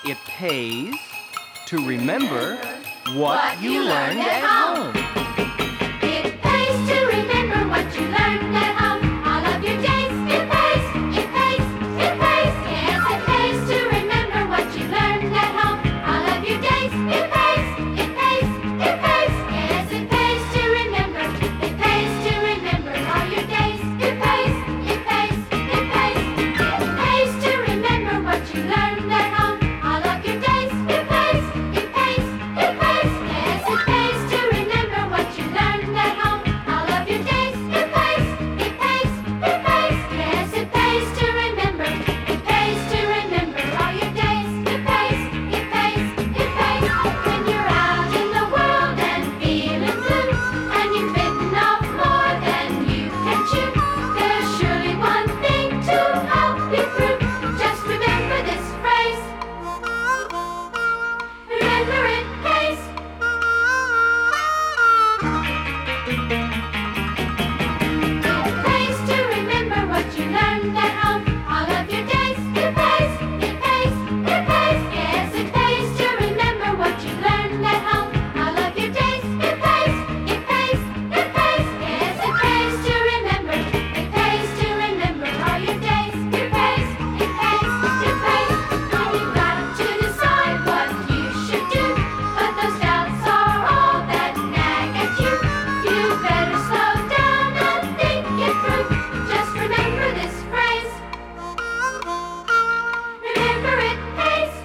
It pays to remember what you learned at home. It pays to remember what you learned at home. All of your days, it pays, it pays, it pays. Yes, it pays to remember what you learned at home. All of your days, it pays, it pays, it pays. Yes, it pays to remember, it pays to remember all your days. It pays, it pays, it pays. It pays to remember what you learned at home. All of your days, it pays, it pays, it pays. Yes, it pays to remember what you learned at home. All of your days, it pays, it pays, it pays. Yes, it pays to remember, it pays to remember all your days. It pays, it pays, it pays. When you're out in the world and feeling blue, and you've bitten off more than you can chew, there's surely one thing to help you through. Just remember this phrase. Remember it pays. It pays to remember what you learned at home. All of your days, it pays, it pays, it pays. Yes, it pays to remember what you learned at home. All of your days, it pays, it pays, it pays. Yes, it pays to remember, it pays to remember all your days. It pays, it pays, it pays. When you got to decide what you should do, but those doubts are all that nag at you, you better slow down and think it through. Just remember this phrase. Remember it pays.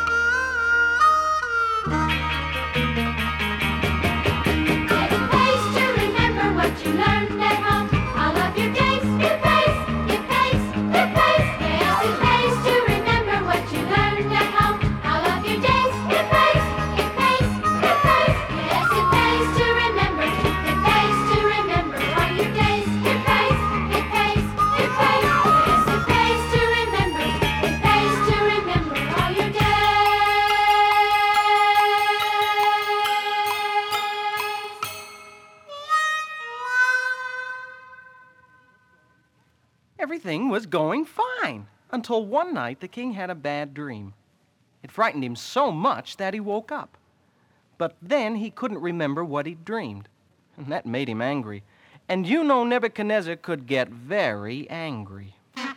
It pays to remember what you learned at home. All of your days, it pays, it pays, it pays. Yes, it pays to remember what you learned at home. All of your days, it pays, it pays, it pays. Yes, it pays to remember, it pays to remember all your days. It pays, it pays, it pays. Yes, it pays to remember, it pays to remember all your days. Everything was going fine until one night the king had a bad dream. It frightened him so much that he woke up. But then he couldn't remember what he'd dreamed, and that made him angry. And you know Nebuchadnezzar could get very angry.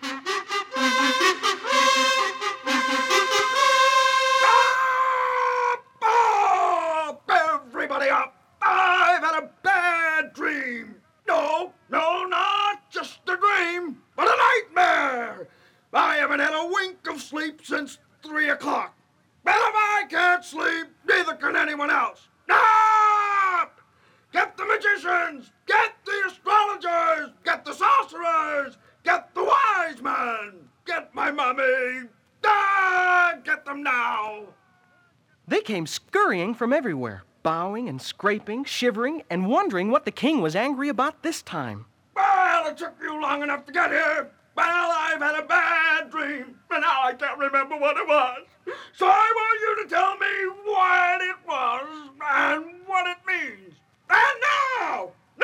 Up! Everybody up! I've had a bad dream. No, not just a dream, but a nightmare. I haven't had a wink of sleep since 3 o'clock. And if I can't sleep, neither can anyone else. Up! Get the magicians! Get the astrologers! Get the sorcerers! Get the wise men! Get my mummy! Get them now! They came scurrying from everywhere, bowing and scraping, shivering, and wondering what the king was angry about this time. Well, it took you long enough to get here. Well, I've had a bad dream, and now I can't remember what it was. So I want you to tell me what it was and what it means. And now! No!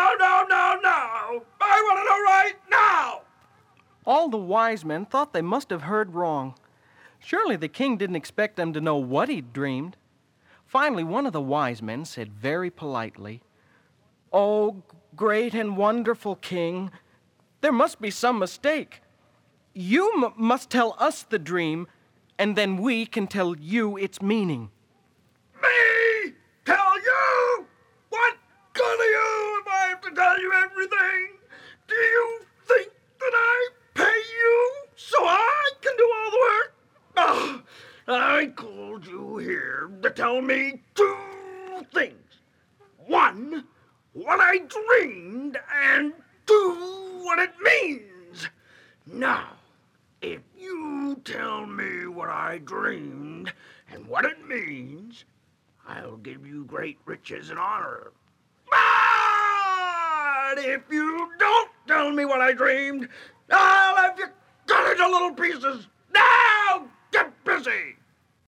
I want to know right now! All the wise men thought they must have heard wrong. Surely the king didn't expect them to know what he'd dreamed. Finally, one of the wise men said very politely, "Oh, great and wonderful king, there must be some mistake. You must tell us the dream, and then we can tell you its meaning." Me? Tell you? What good are you if I have to tell you everything? Do you think that I pay you so I can do all the work? Oh, I called you here to tell me 2 things. 1, what I dreamed, and 2, what it means. Now, if you tell me what I dreamed and what it means, I'll give you great riches and honor. But if you don't tell me what I dreamed, I'll have you cut into little pieces. Now, get busy!